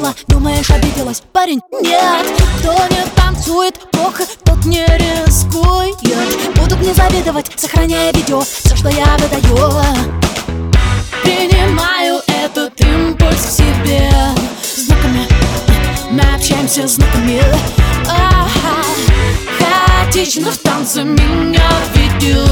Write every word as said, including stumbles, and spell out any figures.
увидела, думаешь, обиделась? Парень, нет. Кто не танцует плохо, тот не рискует. Будут не завидовать, сохраняя видео все, что я выдаю. Принимаю этот импульс в себе. Знаками мы общаемся знаками. Хаотично в танце меня ведет.